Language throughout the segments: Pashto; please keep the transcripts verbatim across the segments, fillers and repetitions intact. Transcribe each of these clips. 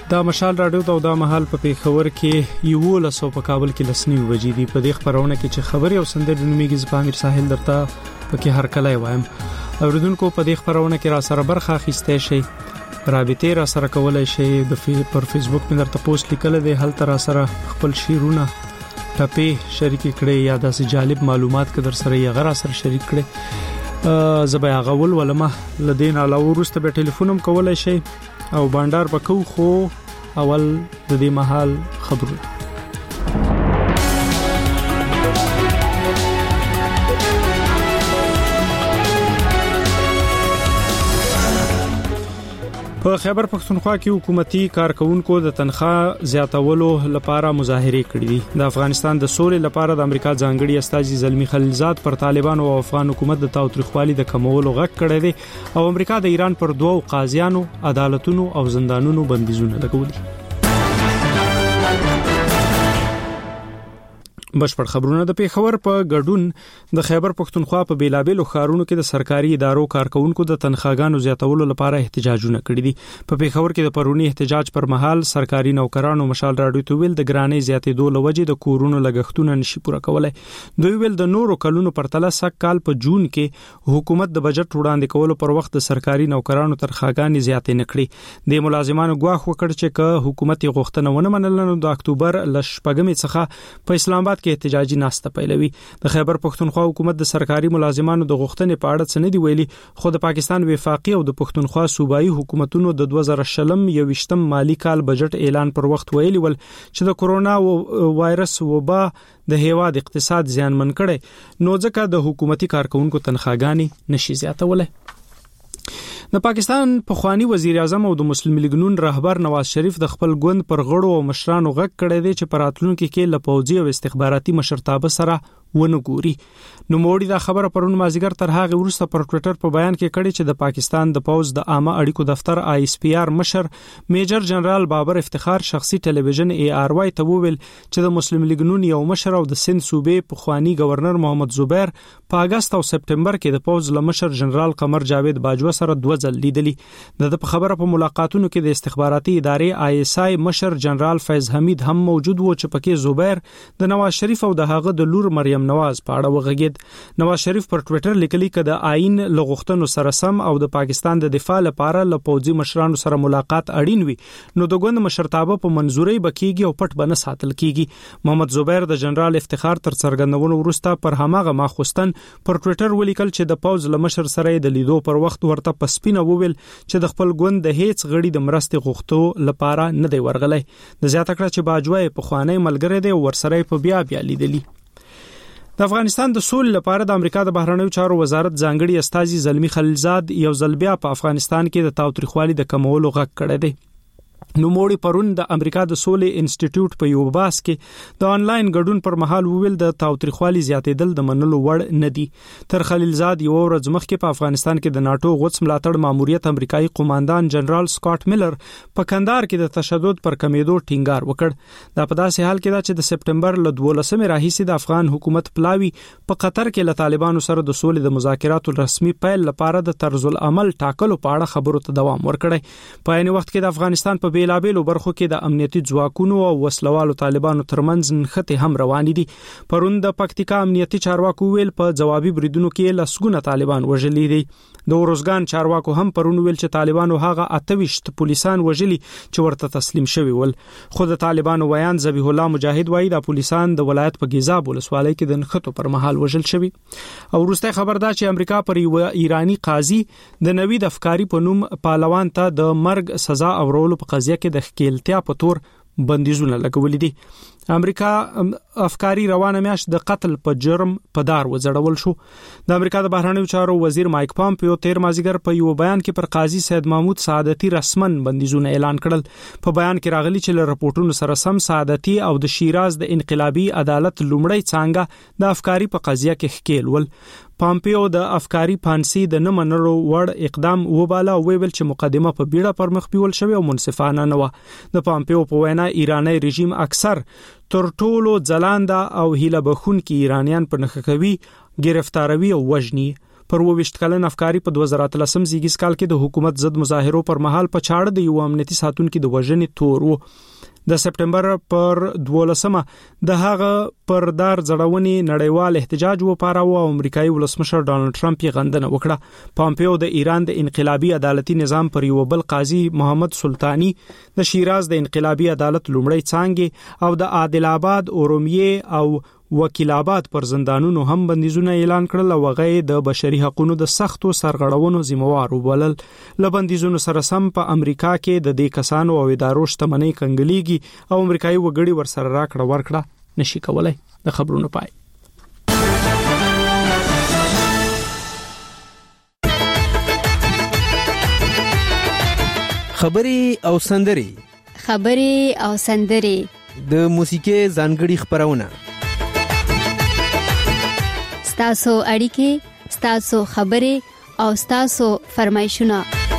دا مشال رادیو ته دا مهال په پیښور کې یو لسو په کابل کې لسنی وجې دي. په دې خبرونه کې چې خبري او سندرې نوميږي زپامیر ساحل درته پکې هر کله وایم. اوریدونکو په دې خبرونه کې را سره برخه اخیسته شي، رابطه را سره کولای شي. د فی پر فیسبوک مې درته پوسټ لیکل دي، هل تر سره خپل شیرونه ټپې شریک کړي یا داسې جالب معلومات که در سره یې غره سره شریک کړي. زبیا غول ولما لدین علاوه ورسته به ټلیفونم کولای شي او بانډار بکو. خو اول د دې محل خبرونه په خیبر پختونخوا کې حکومتي کارکونکو د تنخواه زیاتولو لپاره مظاهره کړې دي. د افغانستان د سولې لپاره د امریکا ځانګړي استازي زلمی خلیلزاد پر طالبانو او افغان حکومت د تاوتریخوالي د کمولو غږ کړی دی او امریکا د ایران پر دوو قاضیانو عدالتونو او زندانونو بندیزونه لګولي. بشپړ خبرونه د پیښور په ګډون د خیبر پختونخوا په بیلابېلو ښارونو کې د سرکاري ادارو کارکونکو د تنخواګانو زیاتولو لپاره احتجاجونه کړي دي. په پیښور کې د پرونی احتجاج پر مهال سرکاري نوکرانو مشال راډیو ته ویل د ګرانۍ زیاتېدو لوجې د کورونو لګښتونه نشي پوره کولای. دوی ویل د نورو کلونو پرتله سږ کال په جون کې حکومت د بجټ وړاندې کولو پر وخت د سرکاري نوکرانو تنخواګانې زیاتې نه کړې. د ملازمانو ګواښ وکړ چې که حکومت غوښتنه ونه منله نو د اکتوبر ل شپږمې څخه په اسلام آباد کې احتجاجي ناسته پیلوي. د خیبر پختونخوا حکومت د سرکاري ملازمانو د غوښتنې په اړه څه نه دی ویلي، خو د پاکستان وفاقي او د پختونخوا صوبایي حکومتونو د دوه زره شلم یوشتم مالی کال بجټ اعلان پر وخت ویلي ول چې د کورونا وایرس وبا د هیواد اقتصاد زیانمن کړي، نو ځکه د حکومتي کارکونکو تنخواګانې نشي زیاتولای. د پاکستان پخوانی وزیر اعظم او د مسلم لیگ نون رهبر نواز شریف د خپل ګوند پر غړو او مشرانو غږ کړی دی چې پراتلونکو کې له پوځي او استخباراتي مشرتابه سره ونه ګوري. نو موړي دا خبره پرون مازیګر تر هغه وروسته پر ټوئیټر په بیان کې کړي چې د پاکستان د پوز د عامه اړیکو دفتر آی اس پی آر مشر میجر جنرال بابر افتخار شخصي ټلویزیون ای آر وای ته وویل چې د مسلم لیگ نون یو مشر او د سند صوبې پخوانی گورنر محمد زبیر په اگست او سپټمبر کې د پوز له مشر جنرال قمر جاوید باجوه سره دوه ځل لیدلی. د په خبره په ملاقاتونو کې د استخباراتي ادارې آی اس آی مشر جنرال فیض حمید هم موجود و چې پکې زبیر د نواز شریف او د هغه د لور مریم نواز په اړه وغږید. نواز شریف پر ټوئیټر لیکلی چې د آئین لغښتنو سره سم او د پاکستان د دفاع لپاره له پوځي مشرانو سره ملاقات اړین وي نو د ګوند مشرتابه په منزوري بکیږي او پټ بنه ساتل کیږي. محمد زبیر د جنرال افتخار تر څرګندونو وروسته پر هماغه ماخوستن پر ټوئیټر ولیکل چې د پوز له مشر سره د لیدو پر وخت ورته پسپینه وویل چې د خپل ګوند د هیڅ غړي د مرستې غوښتو لپاره نه دی ورغلی. د زیاته کړه چې باجوه په خوانی ملګری دی او ورسره په بیا بیا لیدلی. د افغانستان د سولې لپاره د امریکا د بهرنیو چارو وزارت ځانګړي استازي زلمی خلیلزاد یو ځل بیا په افغانستان کې د تاوتریخوالي د کمولو غږ کړی دی. نو موړي پرون د امریکا د سولې انسټیټیوټ په یو باس کې د انلاین ګډون پر مهال ویل د تاوتریخوالي زیاتېدل د منلو وړ نه دي. تر خلیلزاد یو ورځ مخکې په افغانستان کې د ناتو غوڅ ملاتړ ماموریت امریکایي قوماندان جنرال سکاټ میلر په کندهار کې د تشدد پر کمیدو ټینګار وکړ. دا په داسې حال کې ده چې د سپټمبر ل دولسمې راهیسې د افغان حکومت پلاوی په قطر کې له طالبانو سره د سولې د مذاکراتو رسمي پیل لپاره د طرز العمل ټاکلو په اړه خبرو ته دوام ورکړی. په عین وخت کې د افغانستان په بیلابېلو برخو کې د امنیتي ځواکونو او وسلوالو طالبانو ترمنځ نښتې هم روانې دي. پرون د پکتیکا امنیتي چارواکو ویل په جوابي بریدونو کې لسګونه طالبان وژلي دي. د ورزګان چارواکو هم پرون ویل چې طالبانو هغه اتهویشت پولیسان وژلي چې ورته تسلیم شوي ول. خو د طالبانو ویان ذبیح الله مجاهد وایي د پولیسان د ولایت په ګیزاب ولسوالۍ کې د نښتو پر مهال وژل شوي. او وروسته خبر ده چې امریکا پر یو ایرانی قاضي د نوید افکاری په نوم پهلوان ته د مرګ سزا اورولو په قضیه کې د ښکیلتیا په تور بندیزونه لګولې دي. امریکا افکاری روانه میاشت د قتل په جرم په دار وځړول شو. د امریکا د بهرنیو چارو وزیر مایک پامپیو تیر مازیګر په یو بیان کې پر قاضي سید محمود سعادتي رسمن بندیزونه اعلان کړل. په بیان کې راغلي چې له رپورټونو سره سم سعادتي او د شیراز د انقلابي عدالت لومړی څنګه د افکاری په قضیه کې ښکیل ول. پامپیو د افکاری پانسی د نه منلو وړ اقدام وباله او ویل چې مقدمه په بیړه پر مخ بیول شوی او منصفانه نه و. د پامپیو په وینا ایرانی رژیم اکثر تر ټولو ځلانده او هیله بخون کې ایرانیان په نخښه کوي، گرفتاروي او وژني. پر وویشت کلن افکاری په دوه زره اتلسم زیږیز کال کې د حکومت ضد مظاهرو پر مهال په چاړه د یو امنیتي ساتونکو د وژنې تور وو. د سپټمبر پر دولسمه د هغه پر دار ځړونې نړیوال احتجاج وپاراوه او امریکایي ولسمشر ډانلډ ټرمپ یې غندنه وکړه. پامپیو د ایران د انقلابي عدالتي نظام پر یو بل قاضي محمد سلطانی د شیراز د انقلابي عدالت لومړی څانګې او د عادل آباد، اورومیه او وکیل آباد پر زندانونو هم بندیزونه اعلان کړل او هغه د بشري حقوقو د سختو سرغړونو ذمہوار وبلل. لبندیزونو سره سم په امریکا کې د دې کسانو او ادارو شتمنۍ کنګلیږي او امریکایي وګړي ورسره راکړه ورکړه نشي کولای. د خبرونو پای. خبري او سندري خبري او سندري د موسیقي ځانګړي خبرونه ستاسو اړیکې، ستاسو خبرې او ستاسو فرمایشونه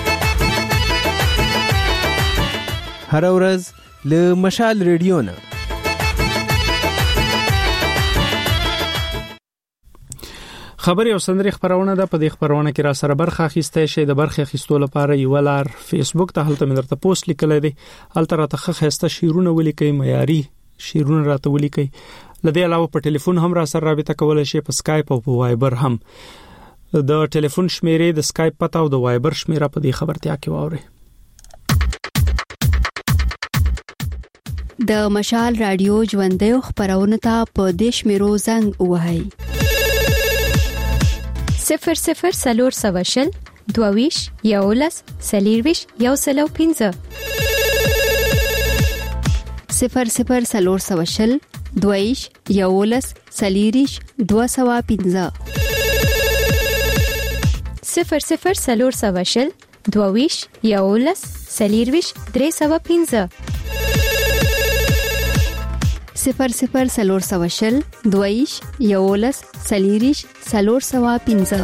هر ورځ له مشال ریډیو نه. خبري او سندري خبرونه ده. په دې خبرونه کې را سره برخه اخیستای شي. د برخه اخیستلو لپاره یو لار فیسبوک ته هلته مې درته پوسټ لیکل دي. هلته راته خسته شیرونه ولیکي، معیاري شیرونه راته ولیکي. لدې علاوه په ټلیفون هم را سره رابطه کولای شي، په اسکایپ او په وایبر هم. د ټلیفون شمیرې، د اسکایپ پته او د وایبر شمیره په دې خبرتیا کې واوري. د مشال رادیو ژوندې خبرونه ته په دې شمیرو زنګ وهاي صفر صفر سلور سواشل دوویش یولس سلیرویش یو سلو پینزه صفر صفر سلور سواشل دویش یولس سلیریش دو سوا پینزه صفر صفر سلور سواشل دوویش یولس سلیرویش درې سوا پینزه صفر صفر سلور سواشل دویش یولس سلیریش سلور سوا پینزه.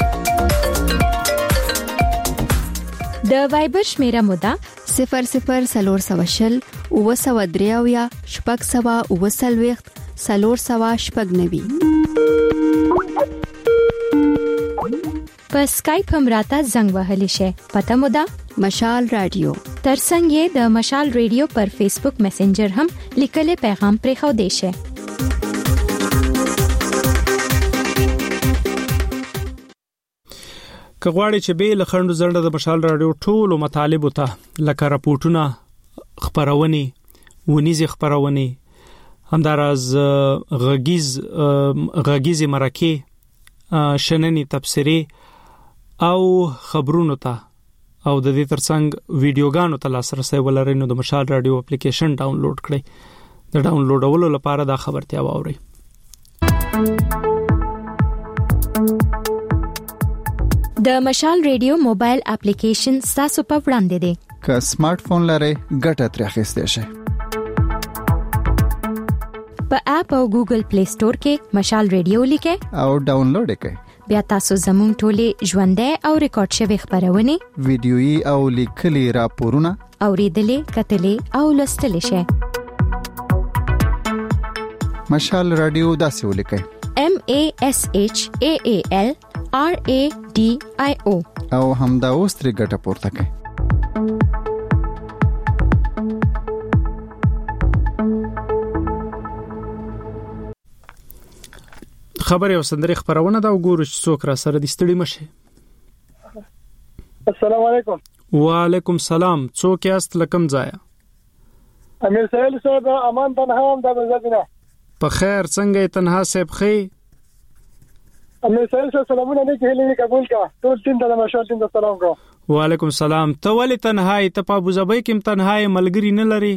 د وایبر شمیره مودا صفر صفر سلور سواشل او سوا دریاویا شپږ سوا او سلويخت سلور سوا شپږ نوي. په اسکایپ هم راته زنګ وهلی شي. پته مودا مشال رادیو. ترڅنګ یې د مشال رادیو پر فیسبوک میسنجر هم لیکلي پیغام پرې خو دی شي. کغواړي چې به لخندو زړه د مشال رادیو ټولو مطالب ته لکه راپورټونه، خبرونه، ونیزي خبرونه، همداراز غږیز غږیز مرکه، شننې تبصرې او خبرونه ته او د دې ترڅنګ ویډیوګانو ته لاسرسي ولرئ نو د مشال رادیو اپلیکیشن ډاونلوډ کړئ. د ډاونلوډولو لپاره دا خبرتیا واورئ. د مشال رادیو موبایل اپلیکیشن تاسو په وړاندې دی. که سمارټ فون لرئ ګټه ترې اخیستئ شئ. په اپ او ګوګل پلی سٹور کې مشال رادیو لیکئ او ډاونلوډ یې کړئ. بیا تاسو زموږ ټولې ژوندۍ او ریکارډ شوی خبرونه، ویډیويي او لیکلي راپورونه اوریدلې، کتلې او لوستلې شئ. مشال رادیو داسې ولیکئ: M A S H A A L R A D I O او همدا اوس ترې ګټه پورته کړئ. خبري او سندري خبرونه دا وګورئ چې څوک را سره دي. ستړي مشه. السلام علیکم. وعلیکم سلام. څوک یاست لکم ځای؟ امیر سهیل صاحب، امان تنها هم د مزدینه. په خیر څنګه تنها صاحب خې؟ امیر سهیل صاحب سلامونه نه کېلې قبول کا. ټول ټیم ته مشال ټیم ته سلام کو. وعلیکم سلام. ته ولې تنهایی؟ ته په ابوظبي کې تنهایی ملګری نه لري؟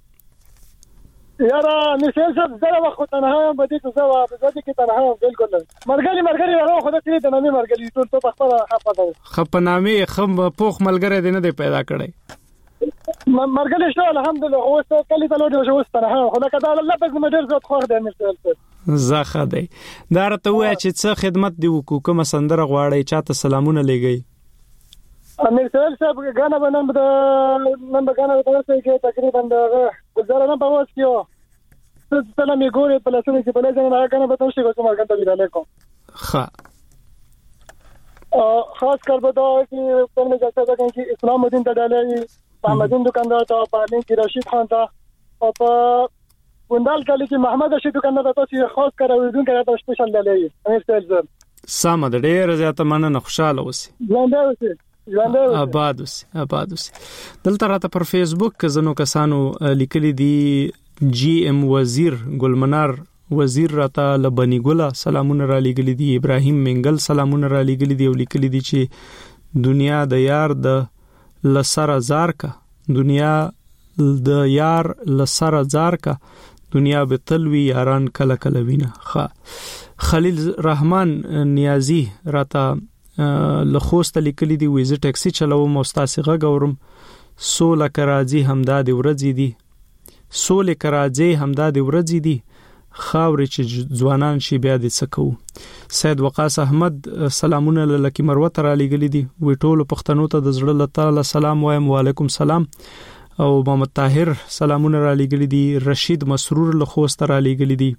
یاره امیر سهیل صاحب زه وخت تنها به دې څه وا به دې کې تنها بالکل مرګلي مرګلي راو خو دې ته نه مرګلي ټول ته خپل حفظه خپنامه خم پوخ ملګری دې نه پیدا کړي. مرګلي شو الحمدلله. او څه کلی ته لوډ شو تنها خو لکه دا الله پاک زما ډیر زړه خور دی امیر سهیل صاحب. زخه دی. دا راته وای چې څه خدمت دی وکړو، کوم سندره غواړي، چاته سلامونه لګي. امیر سهیل صاحب غانا بنن د نن غانا په تاسو کې تقریبا د گزاره نه پوهځ کیو سلام یې ګورې په لاسونو کې په لاسونو نه غانا به تاسو کوم غانا ته ویل کوم. ښه خاص کر بتا कि तुमने जैसा था कि इस्लामुद्दीन तडाले محمدین دکاندار تا پالین کی رشید خان تا او په ګوندال کلی کې محمد رشید دکاندار ته چې خاص کارویدون کړه ته سپیشل دلې امیر سیلز سم د ډېر زیاته مننه خوشاله اوسې ژوند اوسې ژوند اوسې آباد اوسې آباد اوسې دلته راته پر فیسبوک کې زنو کسانو لیکلي دي جی ام وزیر ګلمنار وزیر راته لبنی ګله سلامونه را لګلي دي ابراهیم منګل سلامونه را لګلي دي او لیکلي دي چې دنیا د یار د لسر زار کا دنیا د یار لسر زار کا دنیا به تلوي یاران کله کله وینا خ خلیل رحمان نیازی راته لخوست لیکلی دی ویزه ټاکسی چلوم مستاسغه ګورم سول کراځي همداد ورځې دي سول کراځي همداد ورځې دي خاورې چې ځوانان شي بیا د سکو سید وقاص احمد سلامونه لکه مروت را لګلی دي وی ټول پښتنو ته د زړه تعالی سلام وایم وعلیکم سلام او محمد طاهر سلامونه را لګلی دي رشید مسرور له خوست را لګلی دي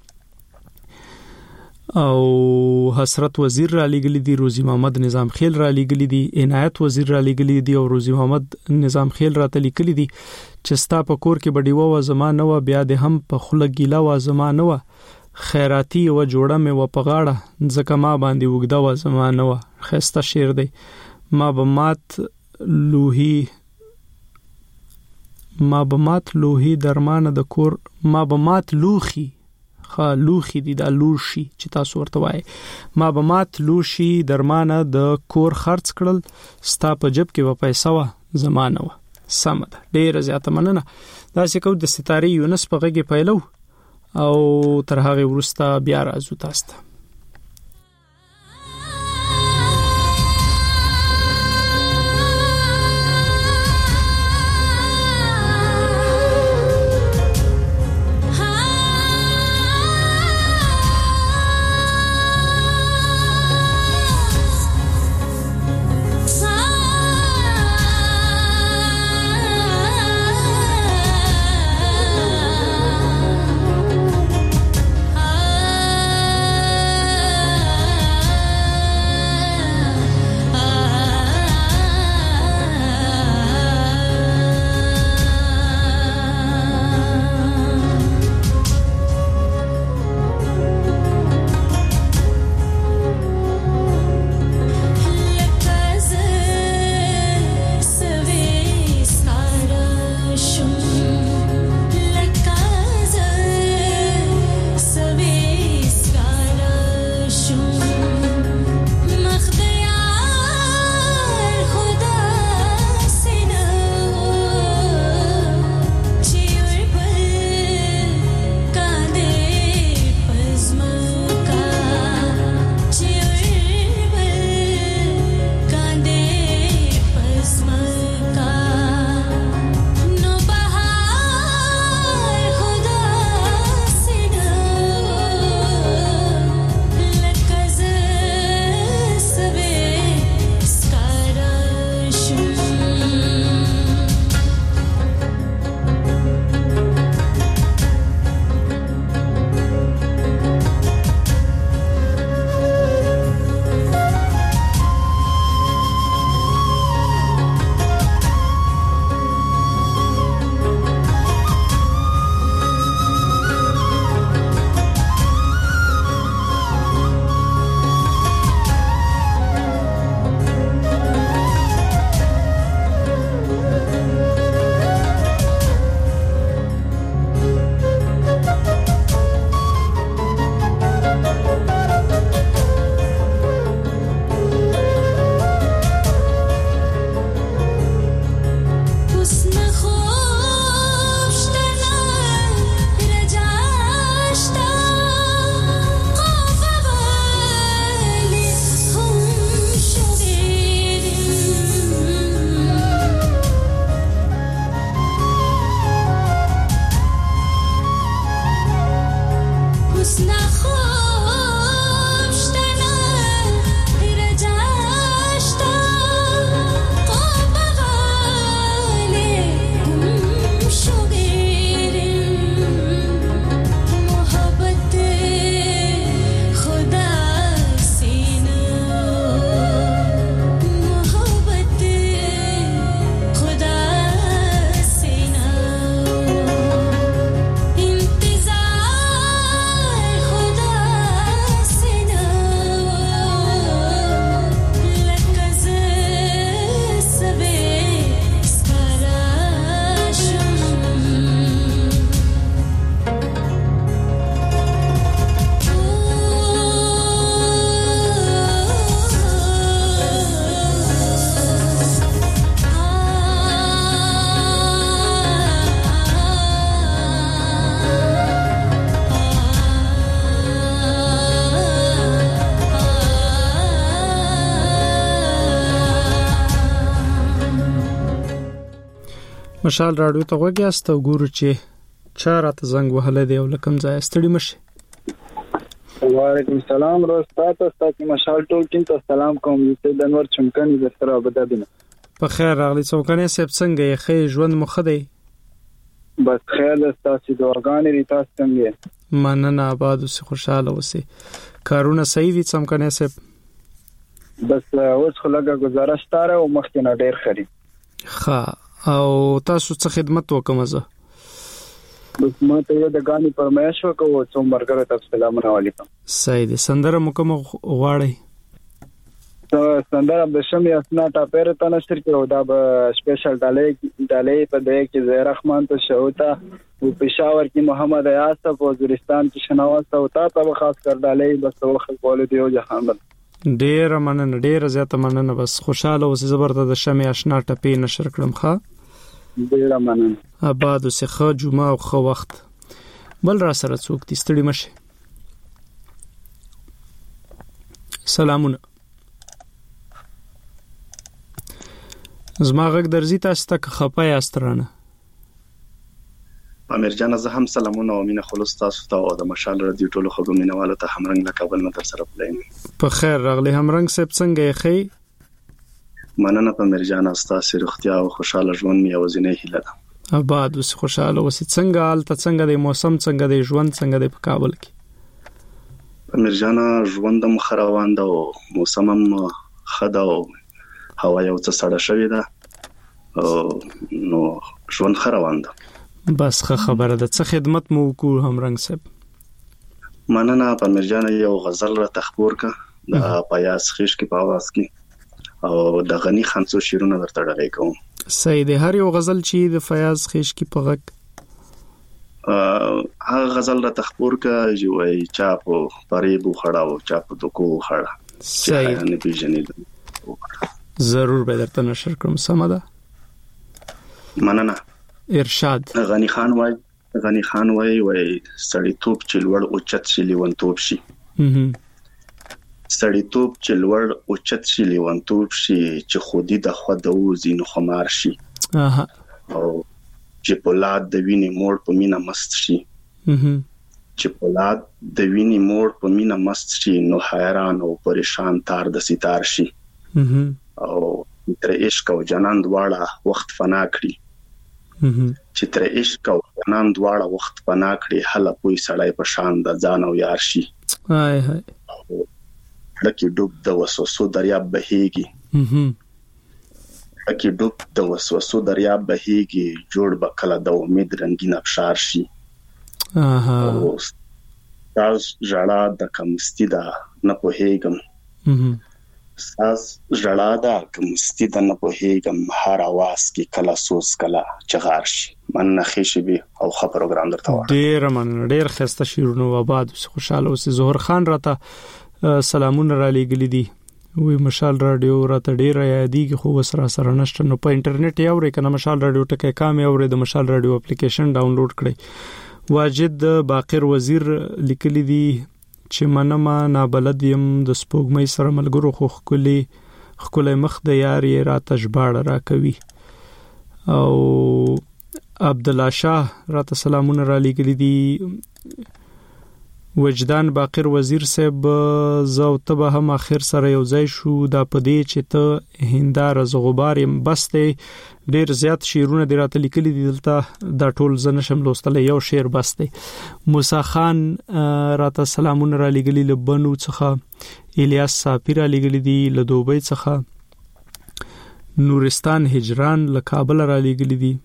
او حسرت وزیر را لګلی دي روزي محمد نظام خیل را لګلی دي عنایت وزیر را لګلی دي او روزي محمد نظام خیل را ته لیکلی دي چې ستا په کور کې بډیوه و زمانه و بیا د هم په خله ګیلا و زمانه و خیراتی و جوړه مې و په غاړه ځکه ما باندې وګدا و زمانه و خسته شعر دی ما به مات لوهي ما به مات لوهي درمانه د کور ما به مات لوخي خا لوخي دي د لوشي چې تاسو ورته وای ما به مات لوشي درمانه د کور خرڅ کړل ستا په جب کې و پیسې و زمانه و سمد ډیر زیاته مننه دا چې کو د ستاري یونس په غږی پیلو او تر هغه ورسته بیا راځو تاسو ته مشال راډیو ته وګیاست او ګورو چې چا راته زنګ وهلی دی او له کوم ځایه ستړي مه شئ. وعلیکم السلام. روز تاسو ستاسو مشال ټول ټیم ته سلام کوم. زه د انور چمکني د سره ابدابین. په خیر راغلی څوکنه صاحب څنګه یې؟ خې ژوند مو ښه دی؟ بس خیر ده، تاسو دعاګانې لري. تاسو څنګه یې؟ مننه، آباد اوسئ، خوشاله اوسئ. کارونه صحیح دي څمکنه صاحب؟ بس اوس خو لږه گزارش تاره او مخکې نه ډیر خري. ښه، او تاسو څه خدمت وکم زه؟ بس ما ته یو د غاني پرمایش وکړو څو مرګره تاسو سلام علیکم. صحیح دي. سندره مو کوم غواړئ؟ سندره د شمې اسناټا پیر ته نشر کړو، دا به سپیشل ډالې ډالې په دې کې زهیر رحمان ته شوتا او پېښور کې محمد ایاز ته وزیرستان کې شناوات او تا ته خاص کر ډالې بس وخت کول دی او جهان ډیر مننه، ډیر زیاته مننه. بس خوشاله اوسئ. زبرته د شمې اسناټا پی نشر کړم. ښه، ډیر مننه. آباد اوسئ. ښه جمعه او ښه وخت. بل را سره څوک دي؟ ستړي مشه. سلامونه. زما غږ درځي تاسو ته؟ خپه یاست رانه؟ امیر جان زه هم سلامونه او مینه خلوص تاسو ته او د مشال رادیو ټولو خو مینوالو ته همرنګ له کابل نه تر سره پلایم. په خیر راغلی همرنګ صاحب، څنګه یې؟ خې مننه په امیر جان، تاسو روغتیا او خوشاله ژوند یو ځینې هیله ده. آباد اوسئ، خوشاله اوسئ. څنګه حالت څنګه دی؟ موسم څنګه دی؟ ژوند څنګه دی په کابل کې؟ امیر جان ژوند هم خروان ده او موسم هم خدا او هوا یو څه سړه شوې ده نو ژوند خروان ده. بس ښه خبره ده. څه خدمت مو وکړو همرنګ صاحب؟ مننه په امیر جان، یو غزل را تخبور کا د پیاس خیش کې په आवाज کې او د غنی خانسو شیرونه درته ډالې کوم. صحیح دی. هر یو غزل چې د فیاض خیش کې په غږ هغه غزل را تخبور کا جو ای چا په پریبو خړا او چا په دکو خړا. صحیح نه پیژنې. ضرور به درته نشر کوم. سمه ده. مننه. ارشاد. غنی خان وای غنی خان وای وای سړی توپ چې لوړ او چت شي لیوان توپ شي. سړی توپ چې لوړ او چت شي لیوان توپ شي چې خودي د خو د وزین خمار شي. اها. او چې پولاد د ویني موړ په مینا مست شي. اها. چې پولاد د ویني موړ په مینا مست شي نو حیران او پریشان تار د ستار شي. اها. او تر عشق او جنان دواړه وخت فنا کړی. چې تر عشق او جنان دواړه وخت فنا کړی هله پوي سړی په شان د ځان او یار شي. هاي هاي لکه ډوب د وسوسو دریاب بهيږي. لکه ډوب د وسوسو دریاب بهيږي جوړ بکله د امید رنگین ابشار شي. اها. تاس جړه د کمستی دا نه پوهېږم. ساز جړه دا کمستی دا نه پوهېږم هر आवाज کې کلا سوس کلا چغار شي. من خېشي به او خبر پروګرام درته وایي. ډېر من ډېر خسته شیرونو آباد خوشاله اوسې. زهر خان راته سلامونه را لېګلې دي. وی مشال رادیو راته ډېر یادېږي خو وسره سره نشته. نو په انټرنیټ یې اورې کنه مشال رادیو ټکه کام یې اورې د مشال رادیو اپلیکیشن ډاونلوډ کړئ. واجد باقر وزیر لیکلی دی چې منما نابلد يم د سپوږمۍ سره ملګرو خو خولي خولي مخ د یار یې را تجباړه را کوي. او عبد الله شاه راته سلامونه را لېګلې دي. وجدان باقر وزیر صاحب زو ته هم اخر سره یو ځای شو دا پدې چې ته هندار از غبار يم بسته ډیر زیات شیرونه دی راته لیکلي دي دلته دا ټول زنه شم لوستل یو شعر بسته. موسی خان راته سلامونه را لېګلي لبنو څخه. الیاس صافی را لېګلي دي له دوبۍ څخه. نورستان هجران له کابل را لېګلي دي.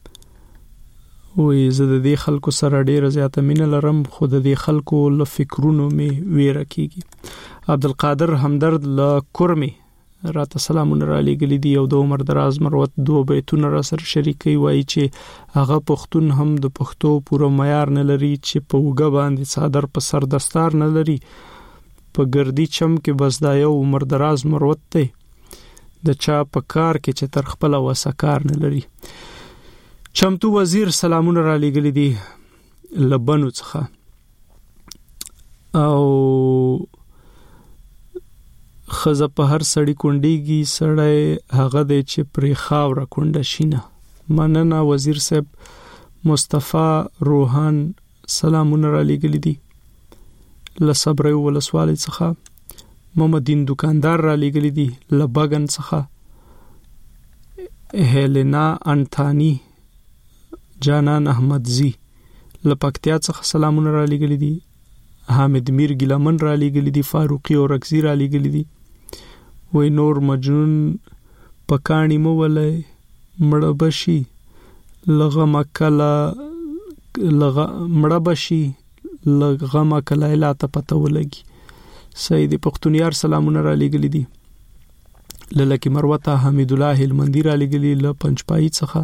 وې زه د دې خلکو سره ډیره زیاته مینه لرم خو د دې خلکو له فکرونو می ویره کیږي. عبدالقادر همدرد له کورمي راته سلامونه را لېګلي دي. یو د عمر دراز مروت دوه بیتونه را سره شریکي وایي چې هغه پښتون هم د پښتو پوره معیار نه لري چې په وګه باندې صادر په سر دستار نه لري په ګردی چم کې بس دا یو عمر دراز مروت دی د چا په کار کې چې تر خپل وسکار نه لري. چمتو وزیر سلامونه را لېګلي دي لبنو څخه. او خزه په هر سړی کونډيږي سړی هغه دی چې پرې خاوره کونډه شینه مننه وزیر صاحب. مصطفی روحان سلامونه را لېږلي دي له صبري ولسوالۍ څخه. محمدین دکاندار را لېږلي دي له بغن څخه. هیلینا انټانی جانان احمدزی له پکتیا څخه سلامونه را لېږلي دي. حامد میر ګلمن را لېږلي دي. فاروقي اورکزی را لېږلي دي. وای نور مجنون پکانی مو ولای مړه بشي لغه مکلا لغه مړه بشي لغه مکلا لا ته پته ولګي. سید پختونیار سلامونه را لېږلي دي. لکه مروته حمید الله هلمندی را لېږلي له پنځپای څخه.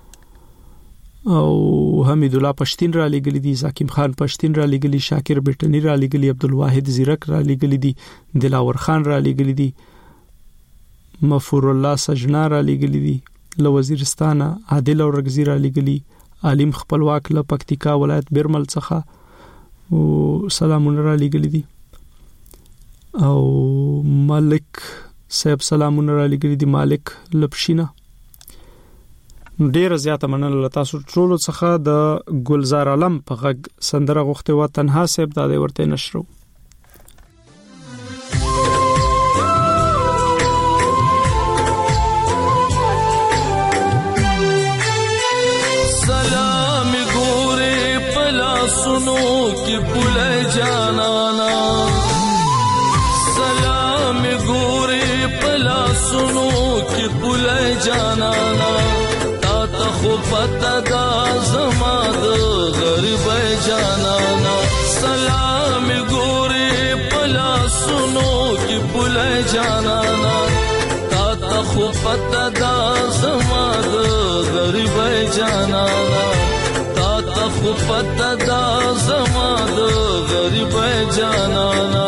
او حمید الله پښتين را لېږلي دي. زاکیم خان پښتين را لېږلي. شاکر بیٹنی را لېږلي. عبدالواحد زیرک را لېږلي دي. دلاور خان را لېږلي دي. مفور الله سجنا را لېږلي دي له وزیرستانه. عادل اورګزی را لېږلي. علیم خپلواک له پکتیکا ولایت بیرمل څخه او سلامونه را لېږلي دي. او مالک صاحب سلامونه را لېږلي دي. مالک لپشینه. ډیر زیاته مننه له تاسو ټولو څخه. د ګلزار عالم په غږ سندره غوښته و تنها صاحب د ورته نشرو. سلام ګورې پلا سنو کې پله جانانا. سلام ګورې پلا سنو کې پله جانانا. خو پتا دا زما د غریب جانانا. سلام ګورې پلا سنو کې پل جانانا. تا ته خو پتا دا زما د غریب جانانا. تا ته خو پتا دا زما د غریب جانانا.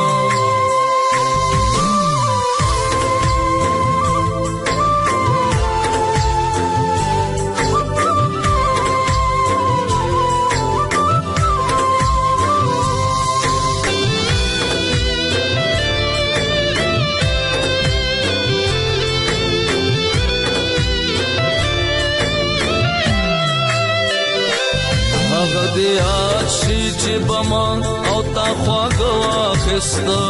چې بما او تا خواږه واخسته.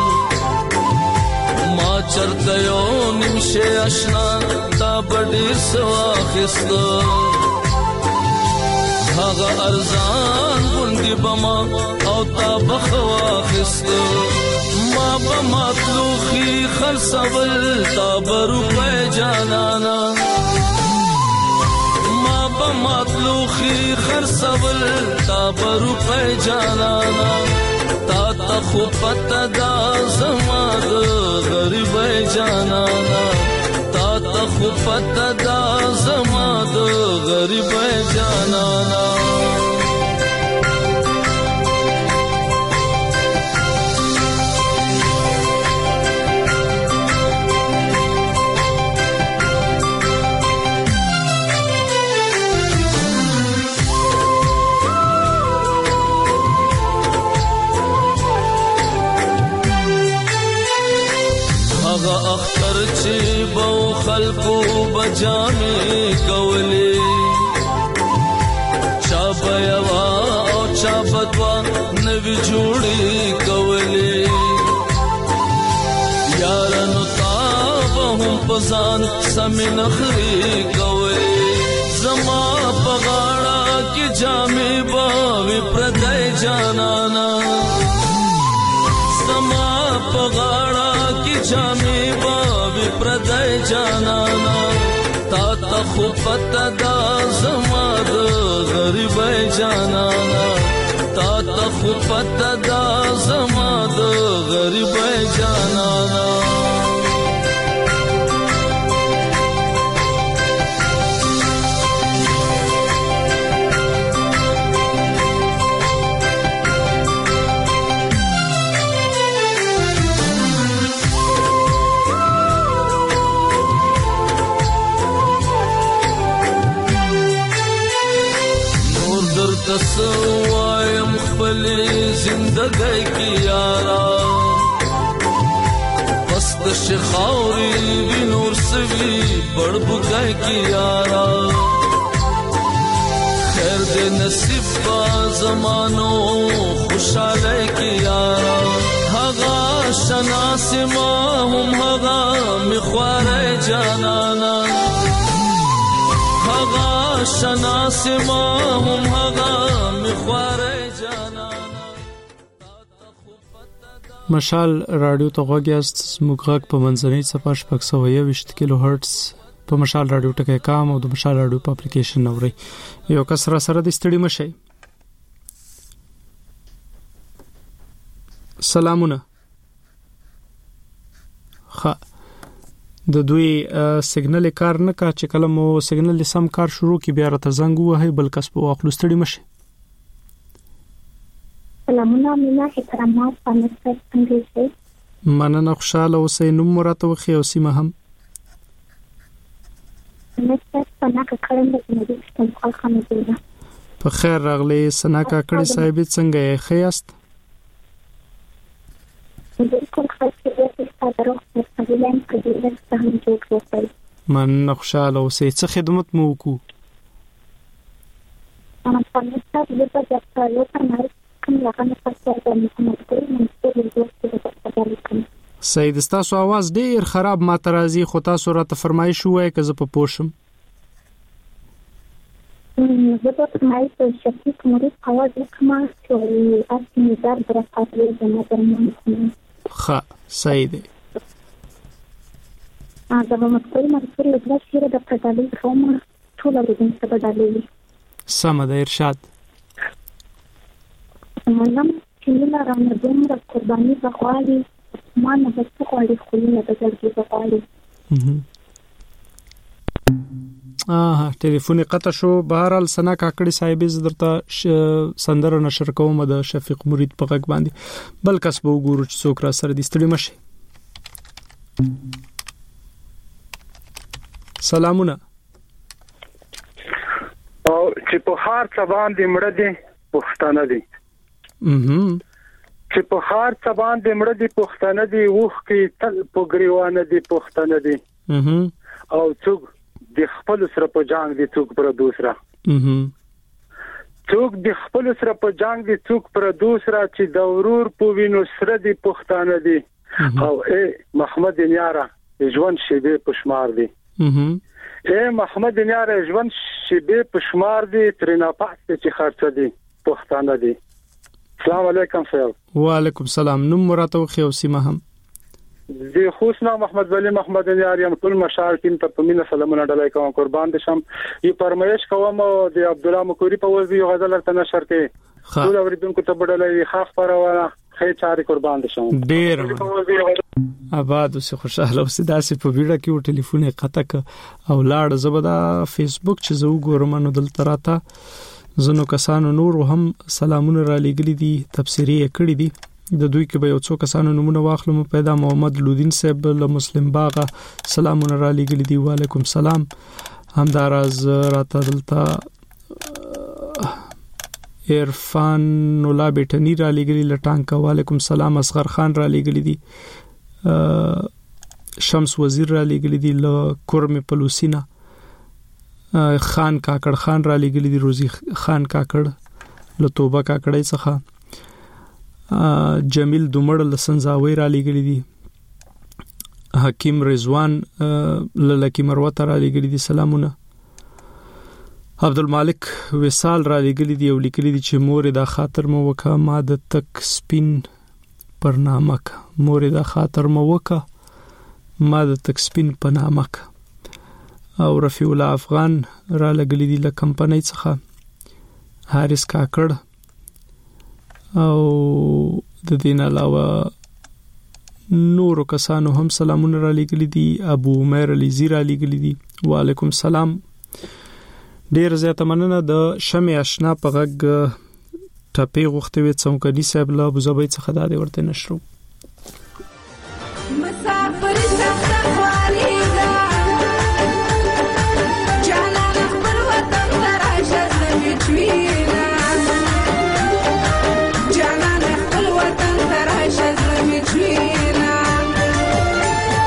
ما چرته یو نیمشه اشنا دا بډیر سواخسته. هغه ارزان غوندې بما او تا بخواخسته. ما بما تلوخي خرڅول تا بروپه جانانا. مطلوخي خرڅول تا بروپه جانانا. تا ته خو پته دا زما د غریب جانانا. تا ته خو پته دا زما د غریب جانانا. اختر چې بو خلقو بجامې کولې. چا بيوا او چا بدوا نوی جوړې کولې. یارانو تا به هم پزان سم نخري کولې. زما په غاړه کې جامې باوي پردای جانانا. زما په غاړه کې جامې باوي پردای جانانا. تا ته خو پته دا زما د غریب جانانا. تا ته خو پته دا زما د غریب جانانا. تسوایم خپل زندګۍ کی یارا. پس د شخاوري وی نور سوي بړبګای کی یارا خیر دې نصیب با زمانو خوشاله کی یارا هغه شناس ما هم هغه مخواره جانانا هغه شناس ما هم هغه مخواره جانانا مشال رادیو ته غوږیاست زموږ غږ په منځنۍ څپه شپږ سوه یوویشت کیلو هرټز په مشال رادیو ټکی کام او د مشال رادیو په اپلیکیشن اورئ یو کس را سره د ستړي مشئ سلامونه ښه د دوی سیګنل کار نه کا چې کله مو سیګنل سم کار شروع کی بیا راته زنګ وهي بل کس په واخلو ستړي مشئ سلامونه مینا احترامات پنځه څنګه مننه خوشاله اوسئ نوم مراته وخی او سیمه هم په خیر راغلی سنا کاکړی صاحب څنګه یې خیاست مننه خوشاله اوسئ څه خدمت مو وکړو سید تاسو आवाज ډیر خراب ما ترازی خو تاسو راته فرمایش وای که زه په پوښم زه په فرمایش شفیق مرید आवाज کما چې اصلي در درکاتې د مدرمن ښه صحیح دی ا دا به مکتوب مرسل د شیره د پټالي کوم ټول ورځې څه بدلې سم ده ارشاد منم چې نه راځم دومره قرباني بخوالي ما نه بس خوالي خلینه د ځلګي بخوالي اه ټلیفون قطع شو بهرال سنا کاکړی صاحب درته سندره نشر کوم د شفیق مرید په غږ باندې بل کس به وګورو چې څوک را سره د ستړي مشي سلامونه او چې په هر څه باندې مړه دي پښتانه دي اها چې په هر څه باندې مړه دي پښتانه دي وښ کې تل په غریوانه دي پښتانه دي اها او څوک د خپل سره په جنگ دي څوک پر دوسرا اها څوک د خپل سره په جنگ دي څوک پر دوسرا چې د ورور په وینو سره دي پښتانه دي او اے محمد نیاره ژوند شیبه پښمار دي اها اے محمد نیاره ژوند شیبه پښمار دي ترنه پاتې چې خرڅ دي پښتانه دي السلام علیکم صاحب وعلیکم السلام نوم مراته خو سیمه هم زه خوشنا محمد ولی محمد نیاریم ټول مشارکین ته په مینه سلامونه ډالای کوم قربان دي شم یو پرمایش کوم د عبد الله مکوری په وځي یو غزل ته نشر کې ټول اوریدونکو ته بډلای خاص پرواله خې چاري قربان دي شم ډیر آباد اوسه خوشاله اوسه داسې په ویډیو کې و ټلیفون قطع او لاړ زبدا فیسبوک چې زو ګورم نو دلته راته زنو کسانو نور هم سلامونه را لګلی دي تفسیری کړی دي د دوی کې به یو څو کسانو نمونه واخلم پیدا محمد لودین صاحب له مسلم باغه سلامونه را لګلی دي وعلیکم سلام همداراز راته دلته عرفان نولا بیٹنی را لګلی لټانکا وعلیکم سلام اصغر خان را لګلی دي شمس وزیر را لګلی دي له کورم پلوسینا خان کاکړ خان را لګلی دي روزي خان کاکړ له توبه کاکړی څخه جمیل دومړ لسنزاوی را لګلی دي حکیم رضوان للکی مروت را لګلی دي سلامونه عبدالمالک وصال را لګلی دي او لیکلی دي چې مور د خاطر مو وکا ما د تک سپین پرنامک مور د خاطر مو وکا ما د تک سپین پرنامک او رفیع الله افغان را لګلی دي له کمپنۍ څخه حارث کاکړ او د دین علاوه نور کسانو هم سلامونه را لګلی دي ابو عمر علی زیرا لګلی دي وعلیکم سلام ډیر زیاته مننه د شمع آشنا په غږ ټپی غوښتوي څوکدي صاحب له ابو ظبي څخه دا دی ورته نشرو مسافر څخه خالي دا جانان خپل وطن راشه زمي چوينا جانان خپل وطن راشه زمي چوينا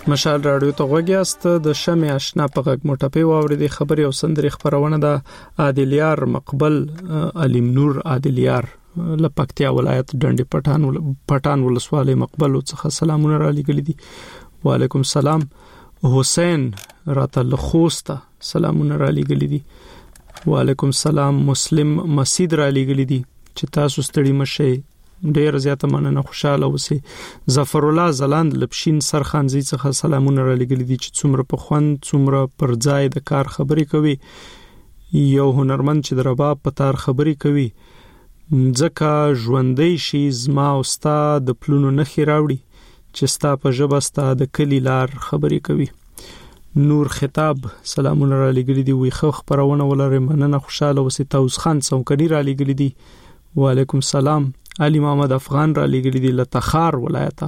مشال رادیو ته وګیاست د شمع آشنا په غږ موټپی واوري د خبري او سندري خبرونه د عادلیار مقبل علیم نور عادلیار لپکتیا ولایت ډنډي پټان پټان ولسوالۍ مقبل څخه سلامونه را لګل دي. وعلیکم السلام. حسین راته لخوسته سلامونه را لګل دي. وعلیکم السلام. مسلم مسجد را لګل دي چې تاسو ستړي مشه ډیر زیاته مننه خوشاله اوسئ. ظفر الله زلاند لپشین سرخانزي څخه سلامونه را لګل دي چې څومره په خوند څومره پر ځای د کار خبرې کوي. یو هنرمند چې د رباب په تار خبرې کوي ځکه ژوندۍ شي زما او ستا د پلونو نخي راوړي چې ستا په ژبه ستا د کلی لار خبرې کوي. نور خطاب سلامونه را لګل دي. وی خو خبرونه ولرم مننه خوشاله اوسئ. توس خان څوکړي را لګل دي. وعلیکم السلام. علي محمد افغان را لګل دي لتخار ولایت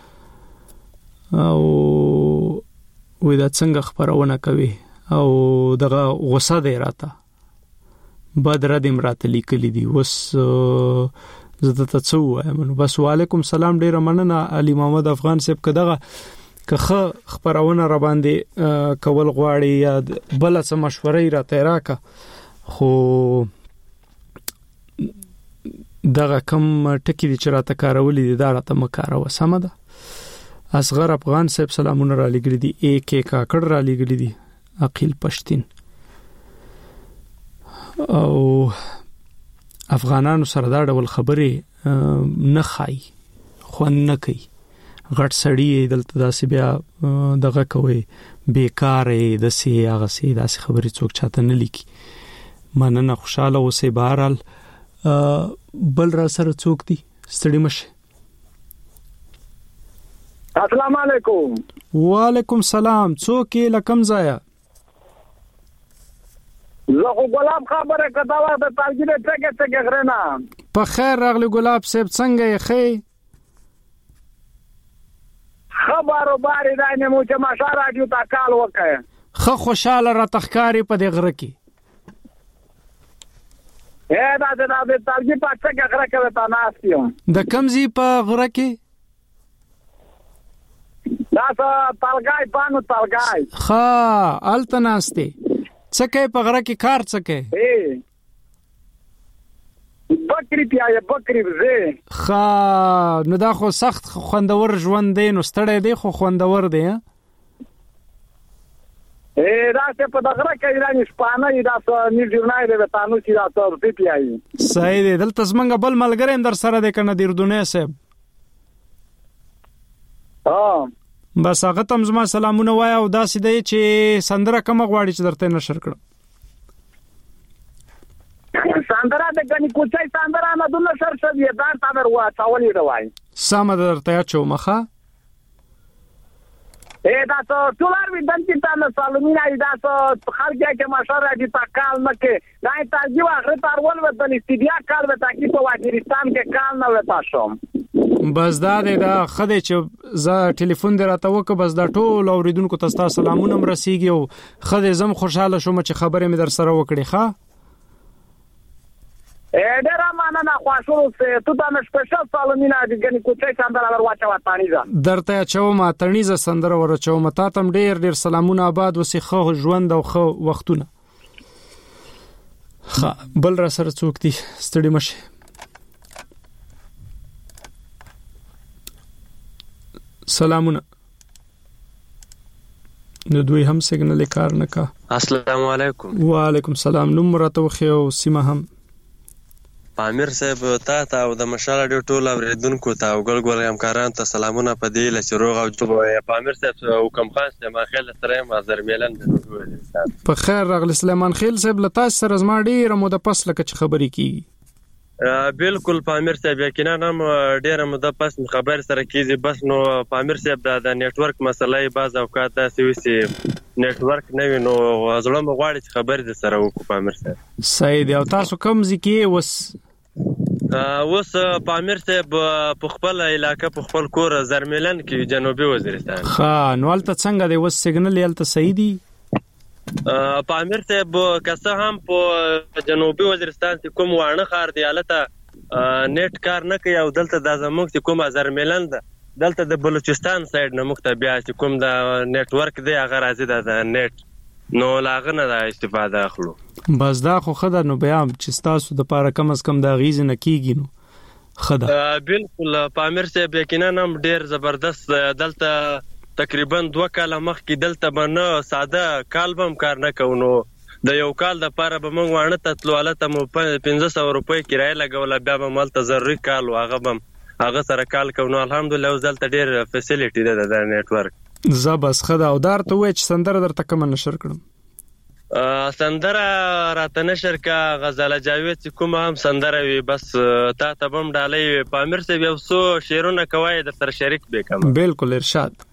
او وې دا څنګه خبرونه کوي او دغه غوسه دی راته بدر دې مرات لیکل دي وس زه ته څو وایم. بس وعلیکم السلام ډیر مننه علي محمد افغان صاحب کداغه که خبرونه را باندې کول غواړي یا بل څه مشورې را تیراکه خو دغه کم ټکی دي چې را تکارولې دي دا راته مکاروه سم ده. اصغر افغان صاحب سلامونه را لګل دي. اے کې کاکړ را لګل دي عقیل پښتين او افغانانو سره دا ډول خبرې نه خای خو نه کوي. غټ سړی دلته داسې بیا دغه کوي بیکارې د سی هغه سی داسې خبرې څوک چاته نه لیکي. مننه خوشاله اوسئ. بهرحال بل را سره څوک دي ستړي مشه. السلام علیکم. وعلیکم السلام. څوک یې لکم ځای؟ زه خو ګلاب خبره کدا و د تاجر ټکه ټکه غرنا. په خیر راغلی ګلاب صاحب څنګه یې خې؟ خبرو باري دانه مو چې ما شاره دیو تا کال وکړ. خو خوشاله را تخکاری په دې غره کې. اے دا دا د تاجر په ټکه غره کې تا ناستیو. د کمزي په غره کې؟ دا څه تلګای پانو تلګای. ها التناسته. څکه په غره کې کار څکه؟ اے بکری پیايه بکری وزه. خا نو دا خو سخت خوندور ژوند دی نو ستړی دی خو خوندور دی. اے دا څه په دغه کې ایرانی شپانه دا څه نیو ژورنال دی تاسو چې دا څه پیایي. صحیح دی. دلته څنګه بل ملګری در سره دی کنه دیردونه صاحب. ها بس هغه تم زما سلامونه وای او داسې دی چې سندره کوم غواړي چې درته نشر کړم. سندره د غني کوچای سندره نه دونه سر شوی دا تابر وا چاولې دوای. سم درته چو مخه. اے دا څو ټولار وی دنتي تاسو سالمینا دا څو خلګه کې ماشره دي تا کال مکه دا تاجي واخره تارول ودل استدیا کال وتا کی په وزیرستان کې کال نه وتا شوم. بس دا دا خدای چې ز ټلیفون دراته وک بس دا ټول اوریدونکو تاسو سلامونه مرسیږي او خدای زم خوشاله شوم چې خبره مې در سره وکړي. ښا اے ډیر مننه خواشو سه ته دا سپیشل سالمینا دي غني کوچای سندره ورواچا واتانیزه درته چو ما تنیزه سندره ورچو متا تم ډیر ډیر سلامونه آباد وسې خو ژوند او خو وختونه. ښا بل را سره څوک دي ستړي مشه. سلامونه. نو دوی هم سیګنل کار نه کا. السلام علیکم. وعلیکم السلام. نوم راته خو سیمه هم پامیر صاحب تا ته او د مشال ډیو ټول اوریدونکو ته او ګل ګل همکاران ته سلامونه پدې لچ روغ او جوړ. پامیر صاحب او کم خان سليمان خیل سره مازر میلان په خیر راغلی. سليمان خیل صاحب لتا سره زما ډیره مو د پس لکه خبرې کیږي. بالکل پامیر صاحب یقینا هم ډیره مو د پس خبر سره کیږي. بس نو پامیر صاحب د نتورک مسلې باز اوقات داسې وسی نتورک نه وینو غزړم غواړي چې خبر دې سره وکړو. پامیر صاحب صحیح دی. او تاسو کوم ځکه وس اوس پامیر صاحب په خپل علاقې په خپل کور زرملن کې جنوبي وزیرستان. ها نو البته څنګه دی وس سیګنل یلته صحیح دی. پامیر صاحب کسه هم په جنوبي وزیرستان کې کوم وانه خار دی الته نیټ کار نه کوي او دلته د زموږ کوم زرملن ده دلته د بلوچستان سایډ نه موږ ته بیا چې کوم د نت ورک دی هغه راځي د نت نو لاغه نه د استفاده اخلو. بس دا خو خدای نو بیا چې تاسو د پاره کم از کم د غیز نه کیږي نو خدای بالکل پامیر صاحب یقینا هم ډیر زبردست دلته تقریبا دوه کاله مخکې دلته باندې ساده کالبم کار نه کوونو د یو کال د پاره به موږ وانه تطلو الته مو پنځه سوه روپۍ کرایه لګول بیا به مال ته ضروري کال هغه بم هغه سره کال کوونو الحمدلله اوس دلته ډیر فیسیلیټی ده د نت ورک زبس خدای او دارته وای چې سندره درته کوم نشر کړم سندره راته نشر کا غزاله جاوید چې کوم هم سندره وي بس تا ته بم ډالۍ پامیر صاحب یو څو شعرونه کوي د سره شریک به کوم بالکل ارشاد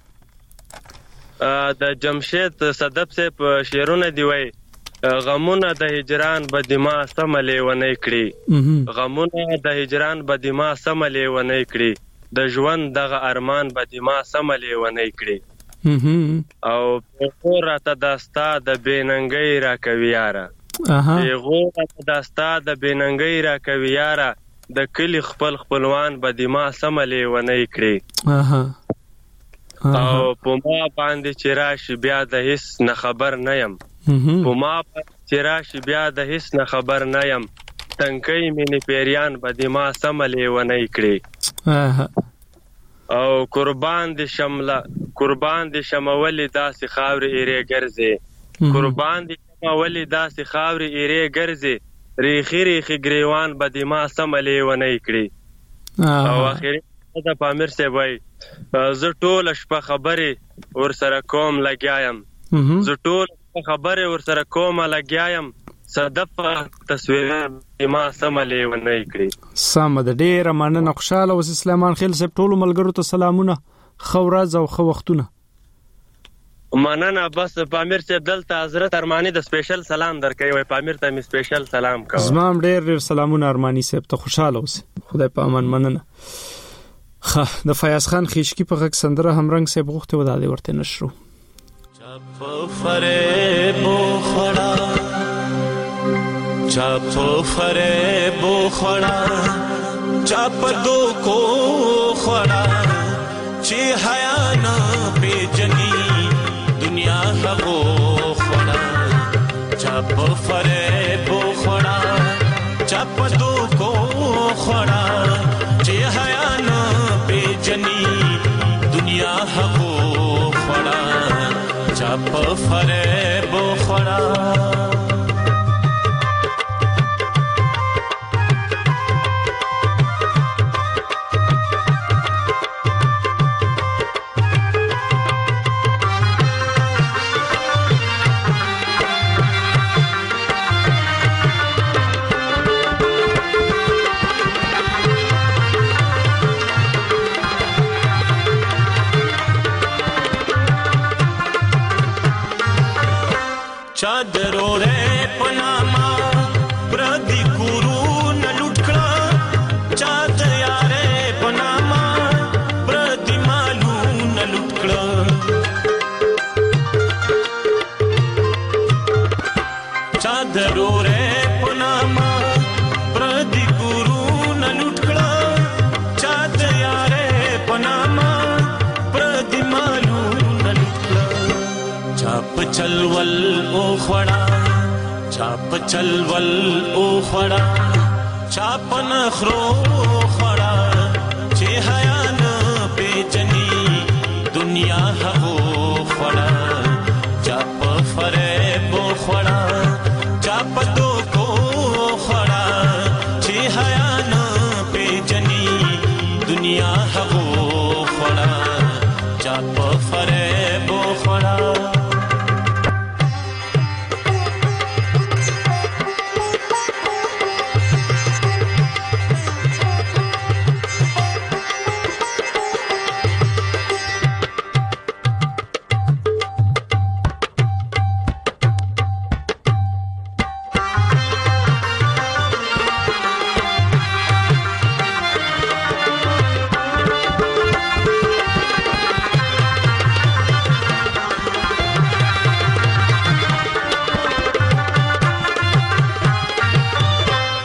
د جمشید صدف صاحب شعرونه دی وای غمونه د هجران به دما سملې ونی کړي غمونه د هجران به دما سملې ونی کړي د ژوند دغه ارمان به دما سملې ونی کړي او په راته داستا د بیننګي را کوي یاره پیغو راته داستا د بیننګي را کوي یاره د کلی خپل خپلوان به دما سملې ونی کړي او په ما باندې چې راشي بیا د هیڅ نه خبر نه یم په ما باندې چې راشي بیا د هیڅ نه خبر نه یم تنکۍ مینې پیریان به دما سملې ونی کړي او قربان دي شمله قربان دي شمولې داسې خاورې ایرې ګرځي قربان دي شمولې داسې خاورې ایرې ګرځي ریخي ریخي ګریوان به دما سملې ونی کړي او اخري د پامیر صاحب وای زه ټول شپه خبرې ور سره کوم لګیایم زه ټول شپه خبرې ور سره کوم لګیایم صدف تصویر ما سملې ونی کړي سم د ډیره مننه خوشاله اوس سلیمان خیل صاحب ټول ملګرو ته سلامونه خو ورځ او خو وختونه مننه بس پامیر صاحب دلته حضرت ارمانی د سپیشل سلام درکوي وای پامیر ته می سپیشل سلام کوم زمام ډیر ډیر سلامونه ارمانی صاحب ته خوشاله اوس خدای په امان مننه خا د فیاض خان خیشکی په غږ سندره همرنګ صاحب غوښته و د ورته نشرو چپ فریب خړا چپ فریب خړا چپ دو کو خړا چې حیا نه پیجنی دنیا هغو خړا چپ فریب خړا چپ دو کو خړا چې حیا جنی دنیا هغو خړا چپ فریب خړا چادرو رے پناما پردی کورو نہ لٹکڑا چاد یارے پناما پردی مالو نہ لٹکڑا چادرو رے پناما پردی کورو نہ لٹکڑا چاد یارے پناما پردی مالو نہ لٹکڑا چاپ چلول او خړا چاپ چلول او خړا چاپ نخرو خړا چې حیا نه پیجنی دنیا هغو خړا چاپ فریب خړا چاپ دو کو خړا چې حیا نه پیجنی دنیا هغو خړا چاپ فریب خړا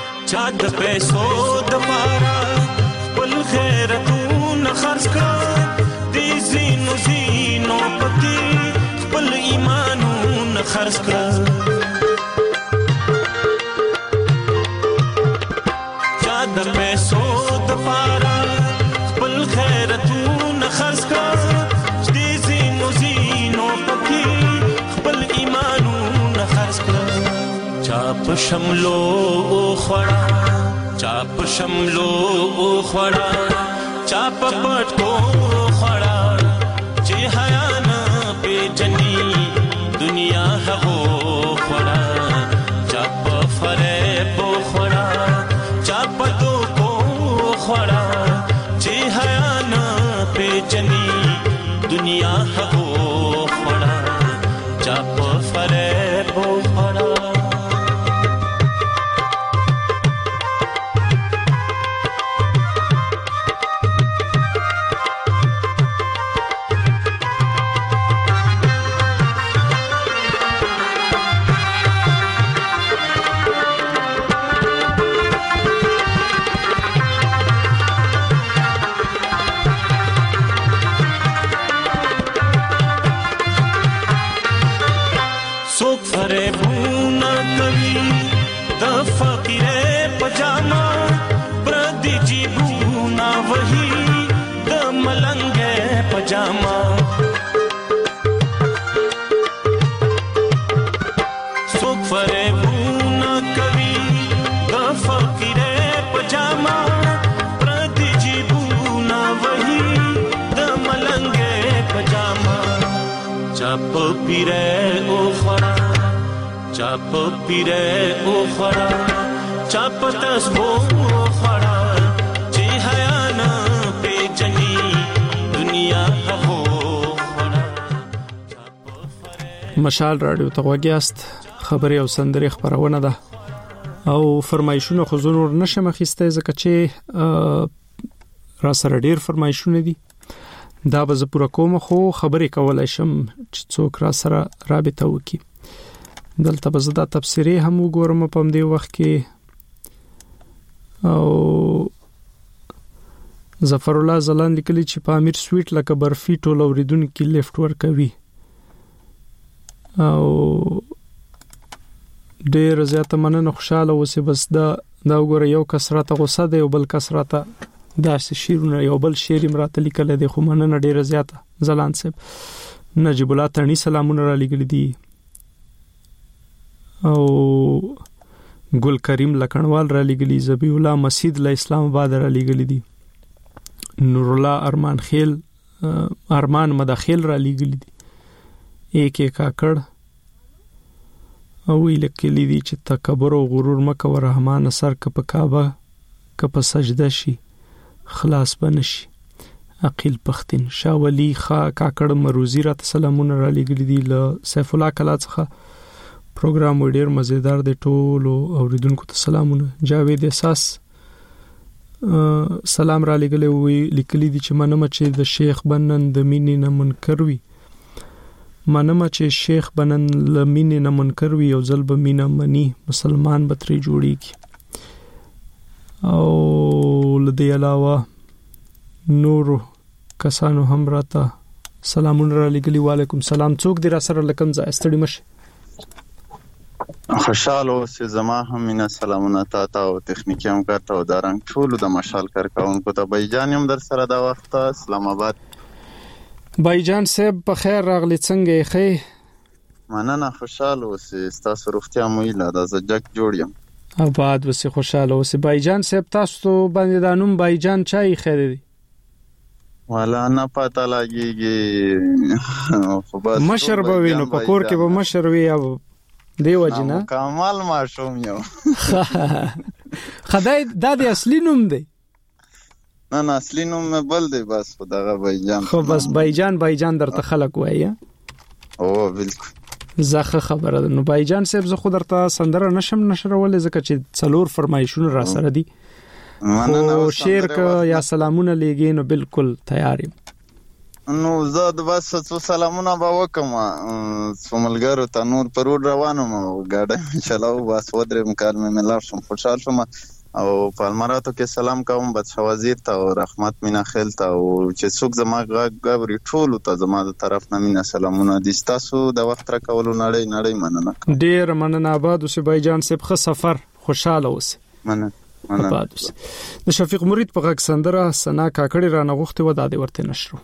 د پیسو د پاره خپل خیرتونه خرڅ کړه ایمانونه خرڅ کړه چا د پیسو د پاره خپل خیرتونه خرڅ کړه دې زینو زینو پکې خپل ایمانونه خرڅ کړه چا په شملو خوړه چا په شملو خوړه چا په پټو خوړه چې حیا نه پیژني دنیا هغو خوړه چا په فریب خوړه چا په دوکو خوړه چې حیا نه پیژني دنیا هغو خوړه چا په فریب خوړه پیره او خورا چاپ پیره او خورا چاپ تسبو خورا چې حیا نه پیژني دنیا هغو خورا مشال رادیو ته وګیاست خبري او سندري خبرونه ده او فرمایشونه خو زنور نشم اخیسته ځکه چې را سره ډیر فرمایشونه دي دا به زه پوره کوم خو خبرې کولای شم چې څوک را سره رابطه وکړي دلته به زه دا تفسیري هم وګورم په دې وخت کې او ظفر الله زلان لیکلی چې په امیر سویټ لکه برفي ټول اوریدونکو لیفټ ورکوي او ډېر زیاته مننه خوشاله اوسې بس دا دا وګوره یو کسرته غوسه دی او بل کسرته دا شیرونه یو بل شیر امراته لیکل دي خو مننه ډیره زیاته زلان صاحب نجیب الله تڼي سلامونه را لګل دي او ګل کریم لکنوال را لګلی زبی الله مسجد له اسلام آباد را لګل دي نور الله ارمان خیل ارمان مداخل را لګل دي ایک ایک اکړ او لیکلی دي چې تکبر او غرور مکه ورحمان سر ک په کعبه ک په سجده شي خلاص بنشي عقیل پختین شاه ولی خا کاکړ مروزی را سلامونه را لګل دي له سیف الله کلا څخه پروګرام ډیر مزیدار دی ټول اوریدونکو ته سلامونه جاوید احساس سلام را لګل وی لیکلی دي چې منم چې د شیخ بنن د مینې نه منکر وي منم چې شیخ بنن ل مینې نه منکر وي او ځل به مینه منی مسلمان بتري جوړیږي او لدی علاوه نور کسانو هم راته سلامونه را لګلی وعلیکم سلام څوک دی را سره لکم ځای ستړي مشه خوشاله اوسې زما هم مینا سلامونه تاته او تخنیکی هم کارته او دارنګ ټولو د مشال کارکونکو ته بایجان هم در سره دا وخت اسلام آباد بایجان صاحب په خیر راغلی څنګه یې خې مننه خوشاله اوسې تاسو روغتیا مو اله دا زجک جوړ یم آباد وسه خوشاله اوسه بایجان صاحب تاسو باندې دانوم بایجان چای خیر دی والا نه پتا لګيږي خو بس مشر به وینو په کور کې به مشر وی او دیو جنا کمال ماشوم یو خدای دا د اصلي نوم دی نه نه اصلي نوم بل دی بس خدغه بایجان خو بس بایجان بایجان درته خلق وایي او بالکل زخه خبره ده نو بایجان صاحب زه خو درته سندره نشم نشرولې ځکه چې څلور فرمایشونه را سره دي او شعر کا یا سلامونه لګې نو بالکل تیار یم نو زه د بس څو سلامونه به وکم څوملګرو ته نور پر روډ روانم غاډه چلاو بس ودرې مکالمه ملار شم خوشحال شم او په المراتو کې سلام کوم بادشاه وزیر ته او رحمت مینا خیل ته او چې څوک زما غوړي ټول ته زما د طرف نه مینا سلامونه دي. تاسو د وخت را کولو نړۍ نړۍ مننه. ډیر مننه آباد اوسې بایجان صاحب. ښه سفر، خوشاله اوسې. مننه آباد اوسې. د شفیق مرید په غږ سندره سنا کاکړي را نغښتې و، دا دې ورته نشرو.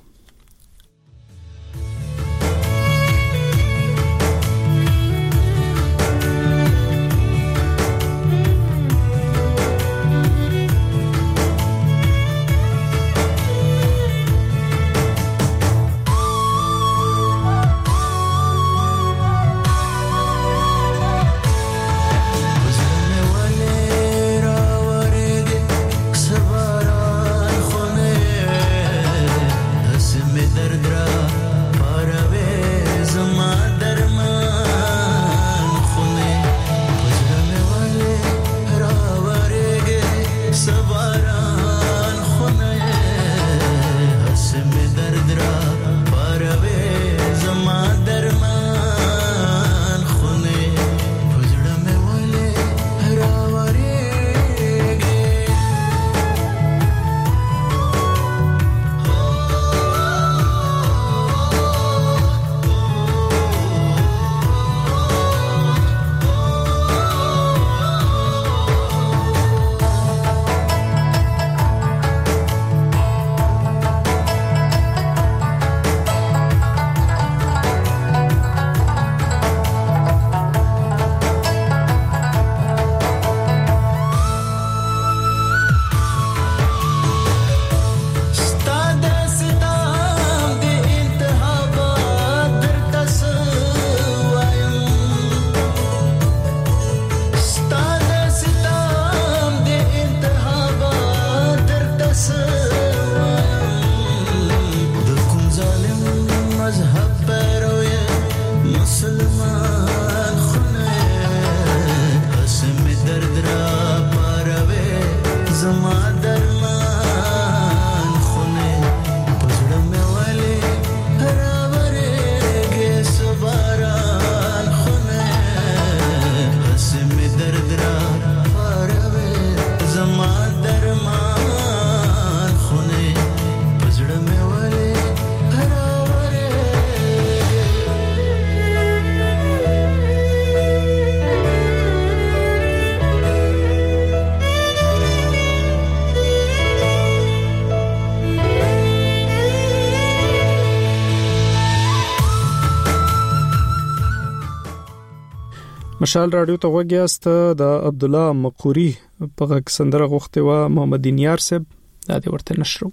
مشال رادیو ته وګیاست. د عبد الله مقوري په غږ سندره غوښته و محمد دینیار صاحب، دا دې ورته نشرو.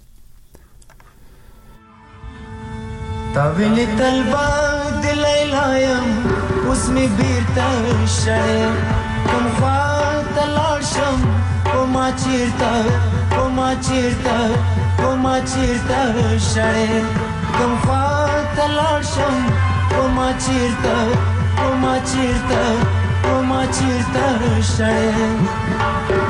تاویل طلبا د لیلا یم اوس می بیرته شړې کوم خوا تلار شم او ما چیرته او ما چیرته او ما چیرته شړې کوم خوا تلار شم او ما چیرته او ما چیرته او ما چیرته شړې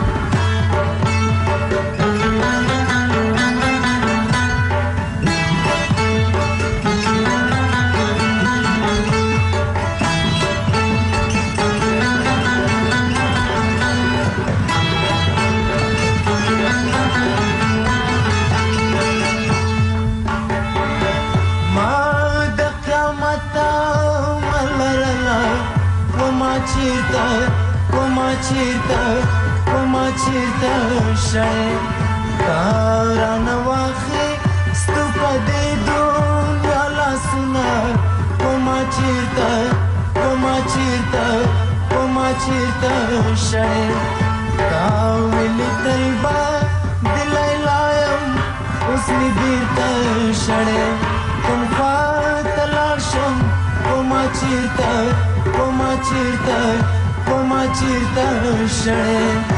چیرته و ما چیرته شای تاران واخی ستو پدی دنیا لاسونا و ما چیرته و ما چیرته و ما چیرته شای تاویلی طلبا دلائی لایم اس می بیرته شڑے کم خواه تلار شم و ما چیرته و ما چیرته و ما چیرته شړې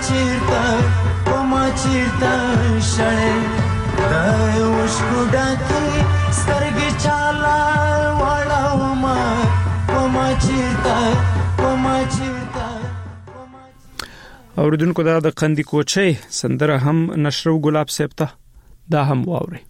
چیرته و ما چیرته شړې د اوښکو ډکې سترګې چاله واړه ما و ما چیرته و ما چیرته. اوریدونکو دا د قندی کوچي سندره هم نشرو ګلاب صاحب ته دا هم واوري.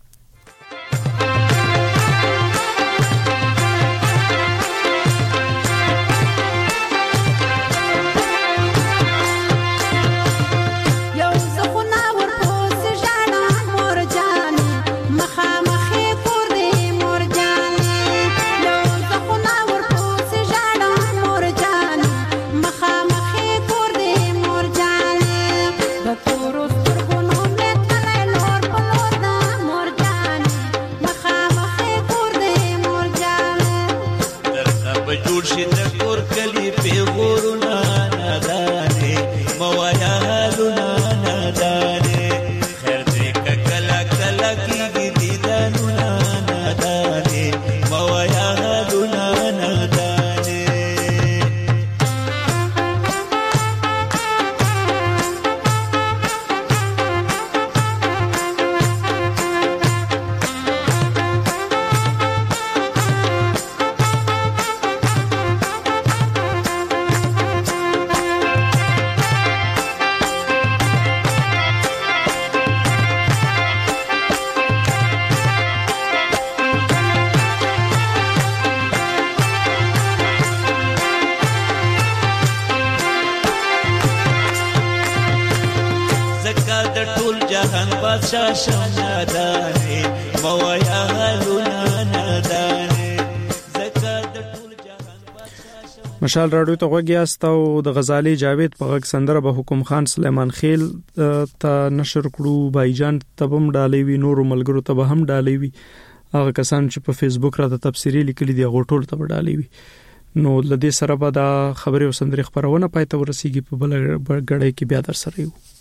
مشال راډیو ته غوږیاست او د غزالي جاوید په غږ سندره به حکم خان سلیمان خیل ته نشر کړو. بایجان تبم ډالې وی نورو ملګرو ته به هم ډالې وی. هغه کسان چې په فیسبوک را د تفسیری لیکلي دی غوټول ته ډالې وی. نو لدې سره به دا خبري او سندري خبرونه پاتې ورسیږي په بل غړې کې بیا در سره یو.